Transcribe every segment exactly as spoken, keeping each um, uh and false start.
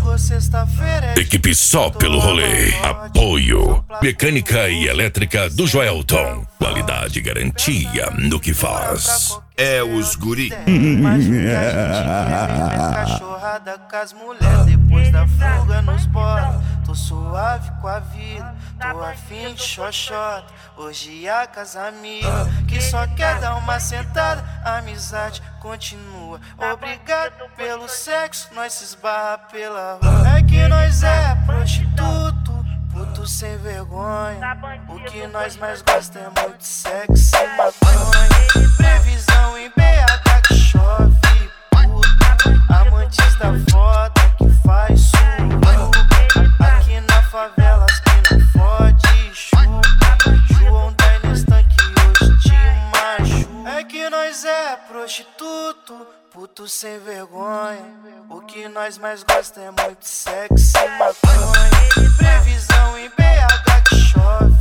chegou sexta-feira. É Equipe só pelo rolê. Apoio. Mecânica e elétrica do Joelton. Qualidade e garantia no que faz. É os guri. Mas o que a gente quer é cachorrada com as mulheres. Depois da fuga nos bota. Tô suave com a vida, tô afim de xoxota. Hoje a casa amiga, que só quer dar uma sentada. A amizade continua. Obrigado pelo sexo, nós se esbarra pela rua. É que nós é prostituto, puto sem vergonha. O que nós mais gosta é muito sexo e maconha. Previsão em B H que chove, puto. Amantes da foda que faz suruba. Aqui na favela as que não fode chupa. João da Nestan que hoje te machuca. É que nós é prostituto, puto sem vergonha. O que nós mais gosta é muito sexo e maconha. Previsão em B H que chove,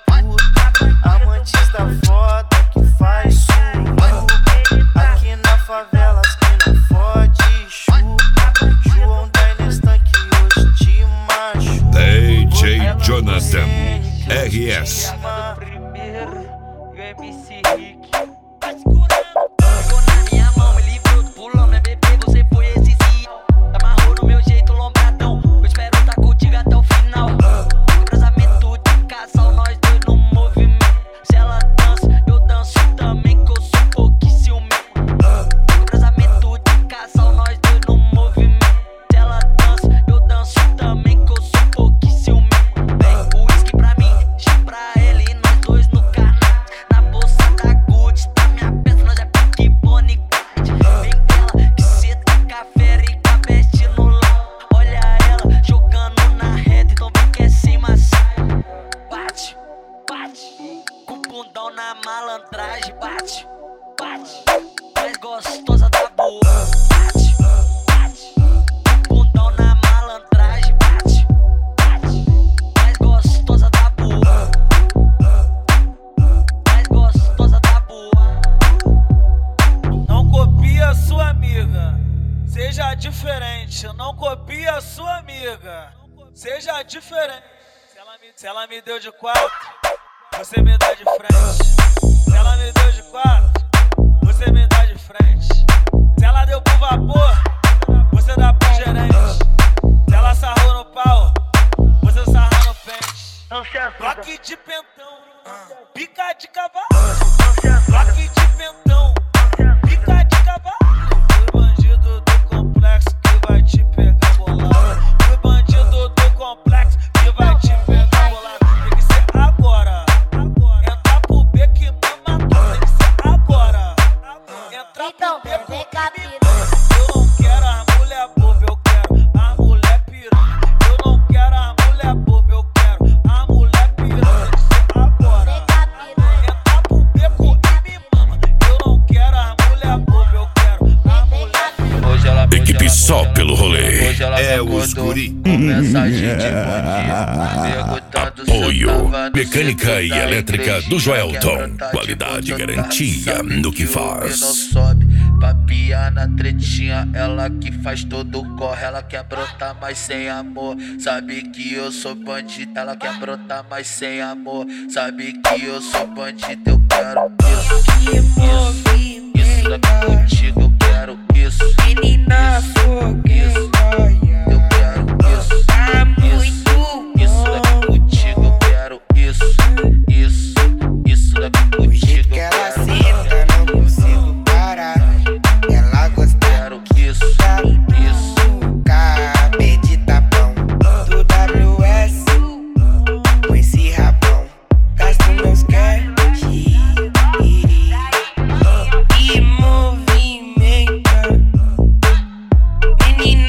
puto. Amantes da foda que faz suruba. Aqui na favela as que não fode chupa. João da Nestan que hoje te machuca. D J Jonathan R S. Primeiro, e o M C Rick. Tá segurando. Pegou na minha mão, me livrou do pulão, né, bebê? Você foi esse sim. Amarrou no meu jeito, lombradão. Eu espero tá contigo até o final. Cruzamento de casal, nós dois no movimento. Se ela dança, eu danço também, que eu sou pouquinho ciumento. Cruzamento de casal, nós dois no movimento. Se ela dança, eu danço também, que eu sou pouquinho ciumento. Vem, uísque pra mim, chá pra ele e nós dois no canal. Na bolsa da Gucci, tá minha peça, nós é Pique Bonnie Clyde. Vem dela, que cê tá com a fera e com a veste no lado. Olha ela, jogando na reta, então vem que é cima assim. Bate, bate, com o bundão na malandragem. Bate, bate, mais gostosa da boa. Bate, bate, com o bundão na malandragem. Bate, bate, mais gostosa da boa. Mais gostosa da boa. Não copie a sua amiga, seja diferente. Não copie a sua amiga, seja diferente. Se ela me, se ela me deu de quatro, você me dá de frente. Se ela me deu de quatro, você me dá de frente. Se ela deu pro vapor, você dá pro gerente. Se ela sarrou no pau, você sarra no pente. Bloque de pentão, pica de cavalo. Bloque de pentão, pica de cavalo. Fui bandido do complexo que vai te pegar bolado. Fui bandido do complexo que vai te pegar bolado. Tem que ser agora. Entra pro beco e mama tudo. Tem que ser agora. Entra pro beco e me mama. Eu não quero as mulher boba, eu quero a mulher piranha. Eu não quero as mulher boba, eu quero a mulher piranha. Tem que ser agora. Entra pro beco e me mama. Eu não quero as mulher boba, eu quero a mulher piranha. Hoje ela Equipe só pelo rolê. Hoje ela É me os acordou guri. com mensagem de bom dia, perguntando se eu Apoio. tava no Mecânica centro e da elétrica igrejinha, do Joelton. quebra-tá de Qualidade e botão, garantia sabe no que o faz. não sobe, papia na tretinha, ela que faz todo o corre, ela quer brotar, mas sem amor. Sabe que eu sou bandido, ela quer brotar, mas sem amor. Sabe que eu sou bandido, eu quero isso, isso, isso daqui contigo, eu quero isso, Menina fogueira, eu quero isso, tá muito isso daqui contigo, eu quero isso, isso, isso daqui O contigo, jeito que eu ela quero, senta, não consigo parar. Ela gosta quero isso, isso. Cabê de tapão do W S. Com esse rabão, gasto meus cash e movimenta. Menina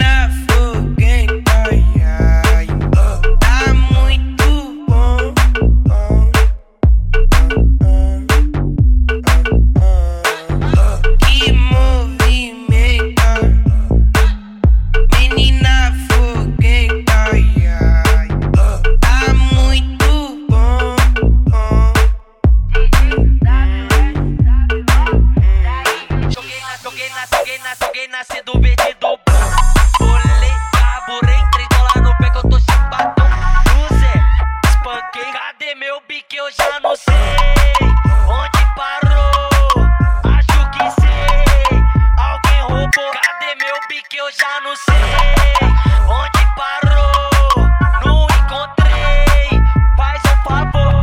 que eu já não sei onde parou, não encontrei, faz um favor.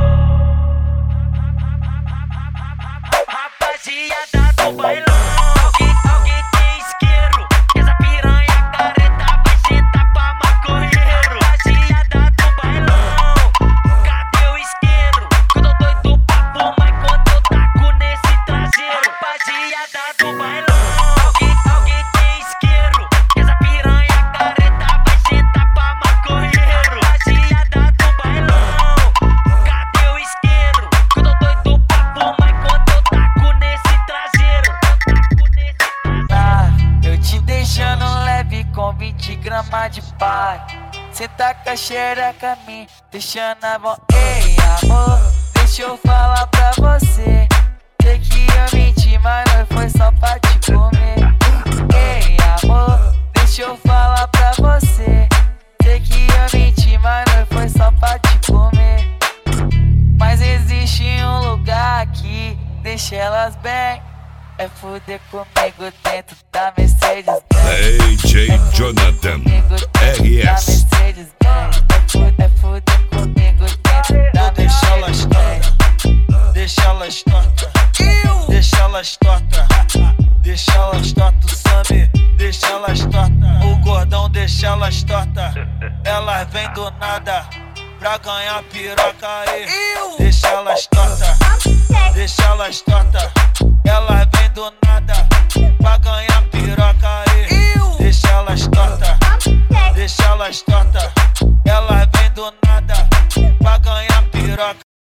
Rapaziada do bailão, alguém, alguém tem isqueiro, essa piranha careta vai sentar pra maconheiro. Rapaziada do bailão, cadê o isqueiro? Que eu tô doido pra fumar enquanto eu taco nesse traseiro. Rapaziada do bailão, alguém, alguém tem isqueiro, essa piranha careta vai sentar pra maconheiro. Rapaziada do bailão, cadê o isqueiro? Que eu tô doido pra fumar enquanto eu taco nesse traseiro. Ah, eu te deixando leve com vinte gramas de pai. Cê tá com a xereca me deixando a mão. Ei, amor, deixa eu falar pra você. Sei que eu menti, mas não foi só pra te comer. Ei, amor, deixa eu falar pra você. Sei que eu menti, mas não foi só pra te comer. Mas existe um lugar aqui, deixa elas bem. É fuder comigo dentro da Mercedes D J Jonathan R S. É fuder, é fuder comigo dentro da Deixa elas tortas, deixa elas tortas, deixa elas tortas, deixa elas tortas, o Sammy, deixa elas tortas, o gordão deixa elas tortas, elas vêm do nada pra ganhar piroca aí, deixa elas tortas, deixa elas tortas, elas vêm do nada pra ganhar piroca aí, deixa elas tortas, deixa elas tortas, elas vêm do nada pra ganhar piroca.